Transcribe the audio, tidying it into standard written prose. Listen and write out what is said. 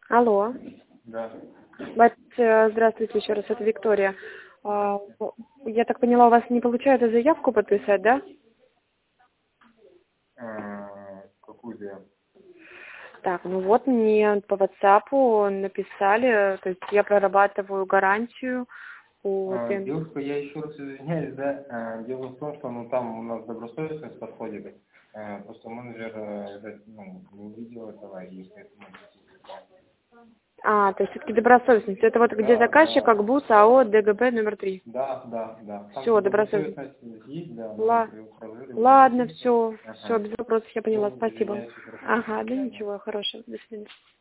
Алло. Да. Здравствуйте еще раз, это Виктория. Я так поняла, у вас не получается заявку подписать, да? Какую заявку? Так, ну вот мне по WhatsApp написали, то есть я прорабатываю гарантию по тем... Девушка, я еще раз извиняюсь, да, дело в том, что там у нас добросовестность подходит, просто менеджер не увидел этого и поэтому... То есть все-таки добросовестность. Это вот где заказчик, Акбус, АО, ДГБ номер 3. Да. Там Все, добросовестность. есть, да, Ладно, все, Ага. без вопросов, я поняла, Ну, спасибо. извиняюсь еще раз. Ага, да ничего, хорошего, до свидания.